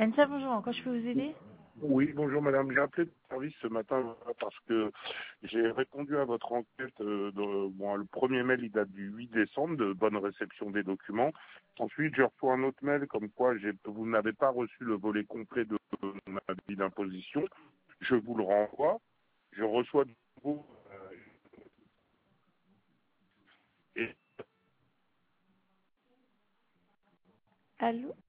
Anissa, bonjour, en quoi je peux vous aider? Oui, bonjour madame. J'ai appelé le service ce matin parce que j'ai répondu à votre enquête. Le premier mail, il date du 8 décembre, de bonne réception des documents. Ensuite, j'ai reçu un autre mail comme quoi vous n'avez pas reçu le volet complet de mon avis d'imposition. Je vous le renvoie. Je reçois de nouveau. Et Allô?